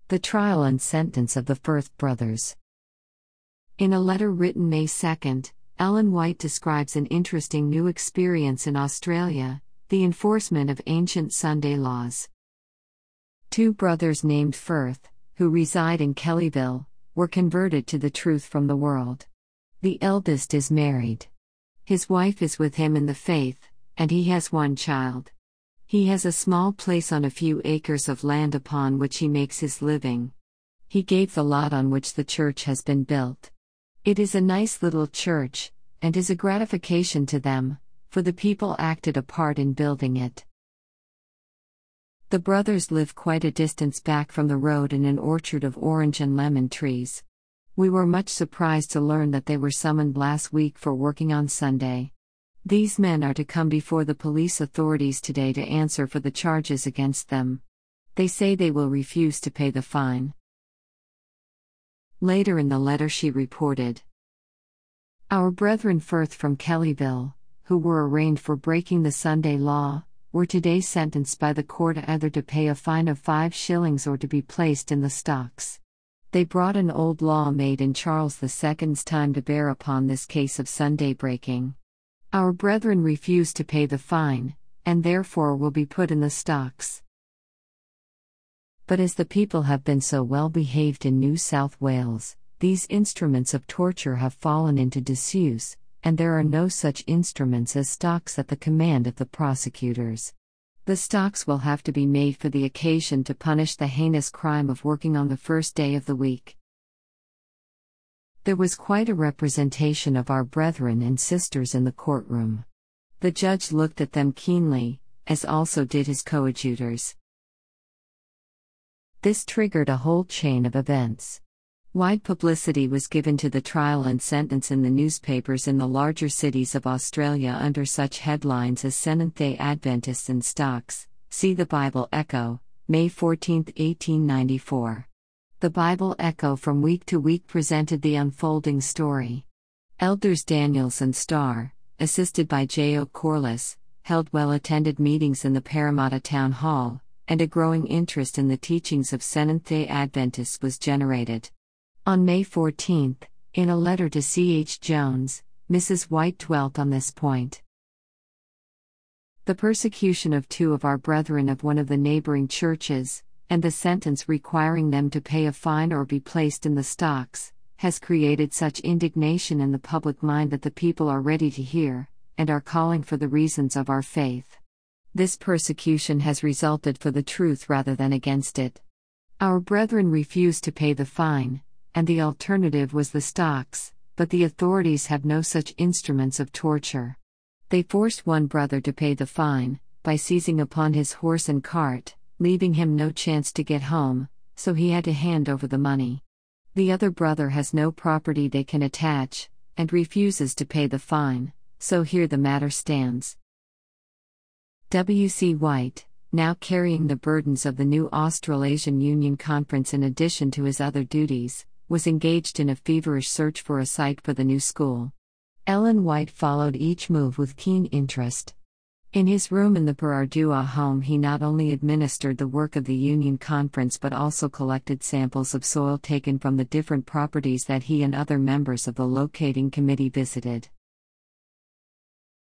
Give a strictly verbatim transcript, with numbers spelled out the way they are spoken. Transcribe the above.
The trial and sentence of the Firth brothers. In a letter written May second, Ellen White describes an interesting new experience in Australia: the enforcement of ancient Sunday laws. Two brothers named Firth, who reside in Kellyville, were converted to the truth from the world. The eldest is married. His wife is with him in the faith, and he has one child. He has a small place on a few acres of land upon which he makes his living. He gave the lot on which the church has been built. It is a nice little church, and is a gratification to them, for the people acted a part in building it. The brothers live quite a distance back from the road in an orchard of orange and lemon trees. We were much surprised to learn that they were summoned last week for working on Sunday. These men are to come before the police authorities today to answer for the charges against them. They say they will refuse to pay the fine. Later in the letter she reported, "Our brethren Firth from Kellyville, who were arraigned for breaking the Sunday law, were today sentenced by the court either to pay a fine of five shillings or to be placed in the stocks. They brought an old law made in Charles the Second's time to bear upon this case of Sunday breaking. Our brethren refused to pay the fine, and therefore will be put in the stocks. But as the people have been so well behaved in New South Wales, these instruments of torture have fallen into disuse, and there are no such instruments as stocks at the command of the prosecutors. The stocks will have to be made for the occasion to punish the heinous crime of working on the first day of the week." There was quite a representation of our brethren and sisters in the courtroom. The judge looked at them keenly, as also did his coadjutors. This triggered a whole chain of events. Wide publicity was given to the trial and sentence in the newspapers in the larger cities of Australia under such headlines as Seventh-day Adventists in stocks. See the Bible Echo, May fourteenth, eighteen ninety-four. The Bible Echo from week to week presented the unfolding story. Elders Daniels and Starr, assisted by J O Corliss, held well-attended meetings in the Parramatta Town Hall, and a growing interest in the teachings of Seventh-day Adventists was generated. On May fourteenth, in a letter to C H Jones, Missus White dwelt on this point. The persecution of two of our brethren of one of the neighboring churches, and the sentence requiring them to pay a fine or be placed in the stocks, has created such indignation in the public mind that the people are ready to hear, and are calling for the reasons of our faith. This persecution has resulted for the truth rather than against it. Our brethren refused to pay the fine, and the alternative was the stocks, but the authorities have no such instruments of torture. They forced one brother to pay the fine, by seizing upon his horse and cart, leaving him no chance to get home, so he had to hand over the money. The other brother has no property they can attach, and refuses to pay the fine, so here the matter stands. W C White, now carrying the burdens of the new Australasian Union Conference in addition to his other duties, was engaged in a feverish search for a site for the new school. Ellen White followed each move with keen interest. In his room in the Parardua home he not only administered the work of the Union Conference but also collected samples of soil taken from the different properties that he and other members of the locating committee visited.